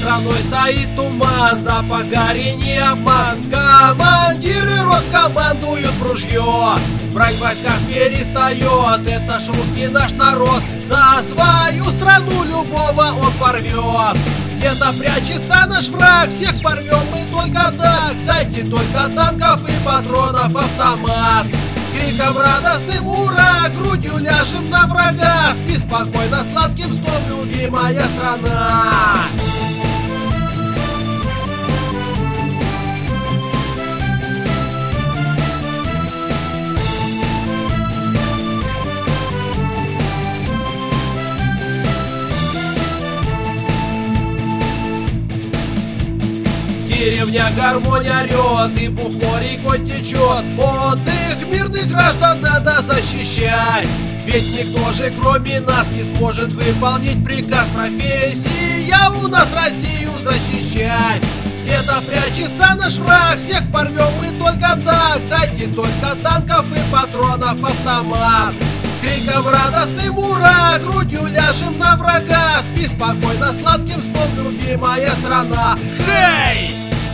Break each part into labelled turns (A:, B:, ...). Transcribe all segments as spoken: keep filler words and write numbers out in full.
A: страной стоит туман, запах гари не обман. Командиры рот скомандуют в ружье, враг в войсках перестает. Это ж русский наш народ, за свою страну любого он порвет. Где-то прячется наш враг, всех порвем мы только так. Дайте только танков и патронов автомат. С криком радостным ура, грудью ляжем на врага. Спи спокойно сладким сном, любимая страна. Деревня гармонь орет, и бухло рекой течет. Отдых мирных граждан надо защищать, ведь никто же кроме нас не сможет выполнить приказ. Профессия у нас Россию защищать. Где-то прячется наш враг, всех порвем мы только так. Дайте только танков и патронов автомат. С криком радостным ура, грудью ляжем на врага. Спи спокойно сладким сном, любимая страна. Хей!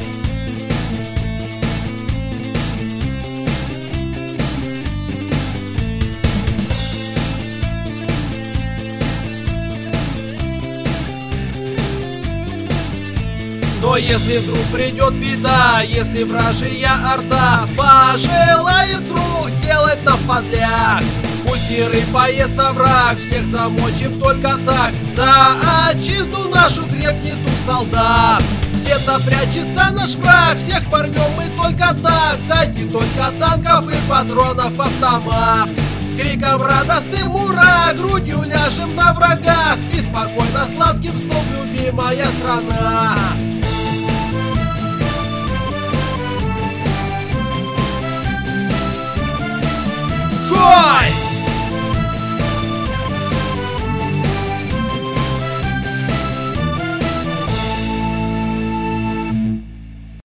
A: Но если вдруг придет беда, если вражья орда пожелает друг сделать нам подляк, пусть не рыпается враг, всех замочим только так. За отчизну нашу крепнет дух солдат. Где-то прячется наш враг, всех порвем мы только так. Дайте только танков и патронов автомат. С криком радостным ура, грудью ляжем на врага. Спи спокойно сладким сном, любимая страна.